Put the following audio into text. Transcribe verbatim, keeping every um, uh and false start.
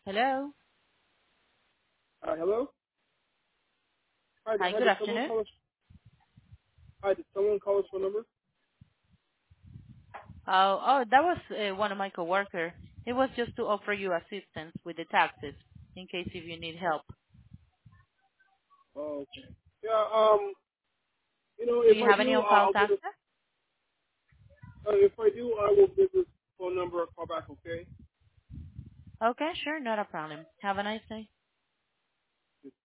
Hello. Uh, hello? Hi, Hi, hi, good did someone afternoon. call us? Hi, did someone call us for a number? Oh, oh, that was uh, one of my coworkers. It was just to offer you assistance with the taxes in case if you need help. Oh, okay. Yeah, um, you know, Do if you I have any do, uh, on-file I'll give taxes? it, uh, if I do, I will give this phone number a call back, okay? Okay, sure, not a problem. Have a nice day.